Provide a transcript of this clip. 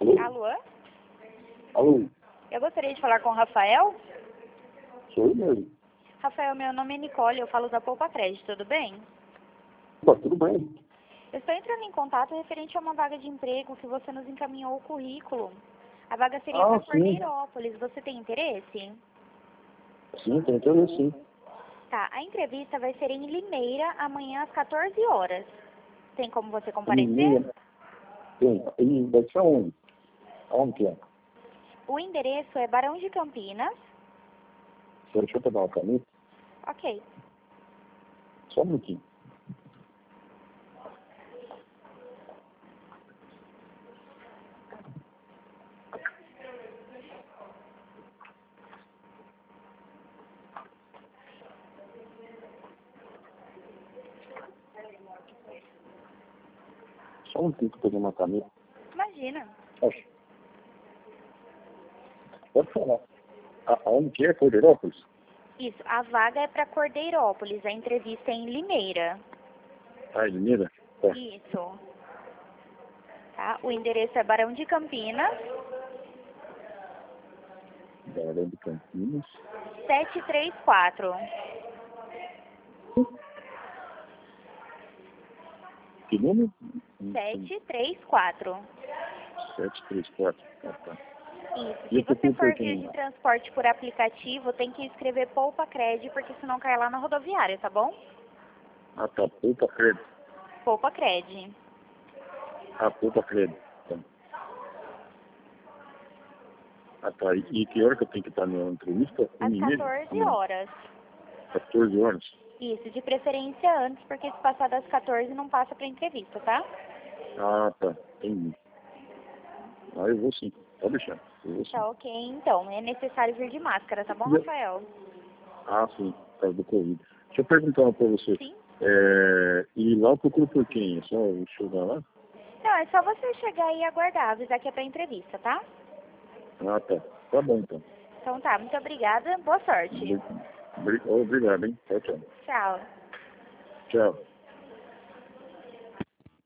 Alô? Alô? Alô? Eu gostaria de falar com o Rafael. Sou eu mesmo. Rafael, meu nome é Nicole, eu falo da Poupa Crédito, tudo bem? Opa, tudo bem? Eu estou entrando em contato referente a uma vaga de emprego que você nos encaminhou o currículo. A vaga seria para Sim. Cordeirópolis, você tem interesse? Sim, tem interesse sim. Tá, a entrevista vai ser em Limeira, amanhã às 14 horas. Tem como você comparecer? Limeira. Tem. E vai ser aonde? Aonde que é? O endereço é Barão de Campinas. Deixa eu pegar uma caneta. Ok. Só um minutinho. Só um minutinho que eu peguei uma caneta. Imagina. Acho. Pode falar. Aonde que é? Cordeirópolis? Isso, a vaga é para Cordeirópolis, a entrevista é em Limeira. Ah, Limeira? Tá. Isso. Tá? O endereço é Barão de Campinas, Barão de Campinas. 734. Que número? 734. 734. Ah, tá. Isso. E Se eu tô você com for vir de oportunidade. transporte por aplicativo, tem que escrever Poupa Crédito, porque senão cai lá na rodoviária, tá bom? Ah, tá. Poupa crédito. Poupa Crédito. Ah, poupa crédito. Tá. Ah, tá. E que hora que eu tenho que estar na entrevista? Às 1h30? 14 Amanhã. horas. 14 horas? Isso, de preferência antes, porque se passar das 14 não passa para entrevista, tá? Ah, tá. Entendi. Ah, eu vou sim. Pode deixar. Eu vou sim. Tá ok, então. É necessário vir de máscara, tá bom, E Rafael? Ah, sim. Por causa do Covid. Deixa eu perguntar uma pra você. Sim. E lá eu procuro por quem? É só eu chegar lá? Não, é só você chegar e aguardar, avisar que é pra entrevista, tá? Ah, tá. Tá bom, então. Então tá, muito obrigada, boa sorte. Obrigado, hein? Tchau, tchau. Tchau. Tchau.